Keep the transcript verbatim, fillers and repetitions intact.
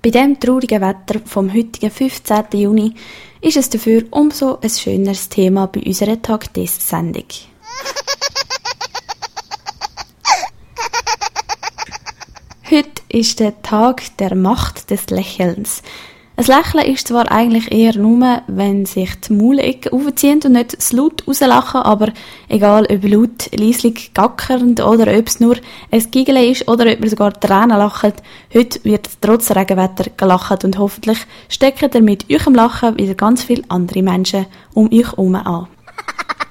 Bei diesem traurigen Wetter vom heutigen fünfzehnten Juni ist es dafür umso ein schöneres Thema bei unserer Tag-Des-Sendung. Heute ist der Tag der Macht des Lächelns. Ein Lächeln ist zwar eigentlich eher nur, wenn sich die Maulecken aufziehen und nicht das laut rauslachen, aber egal ob laut, leislich, gackernd oder ob es nur ein Giggeln ist oder ob man sogar Tränen lacht, heute wird trotz Regenwetter gelacht und hoffentlich stecken ihr mit eurem Lachen wieder ganz viele andere Menschen um euch herum an.